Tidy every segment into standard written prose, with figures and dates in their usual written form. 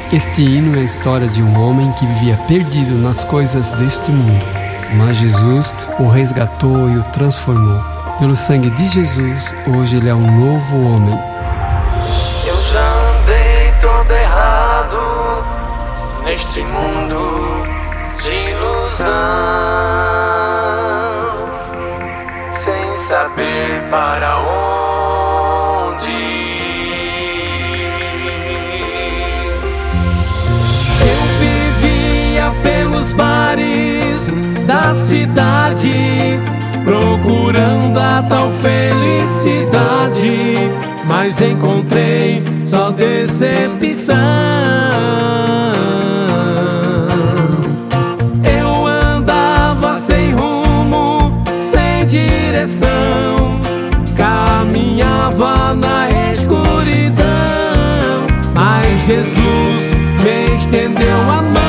Este hino é a história de um homem que vivia perdido nas coisas deste mundo, mas Jesus o resgatou e o transformou. Pelo sangue de Jesus, hoje ele é um novo homem. Eu já andei todo errado neste mundo de ilusão, sem saber para onde ir. Eu vivia pelos bares da cidade, procurando a tal felicidade, mas encontrei só decepção. Eu andava sem rumo, sem direção, caminhava na escuridão, mas Jesus me estendeu a mão.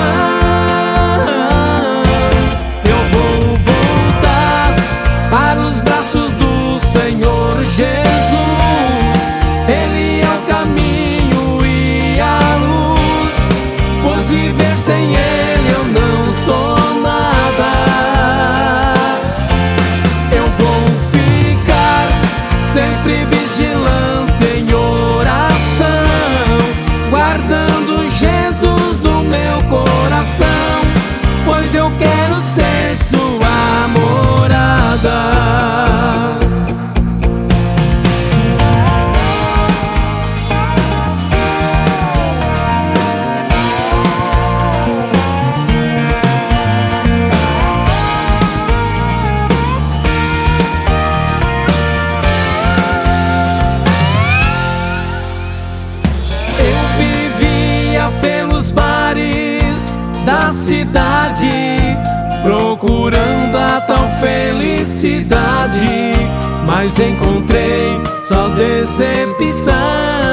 Viver sem Ele eu não sou nada. Eu vou ficar sempre vigilante em oração, guardando Jesus no meu coração, pois eu quero ser sua morada. Pelos bares da cidade, procurando a tal felicidade, mas encontrei só decepção.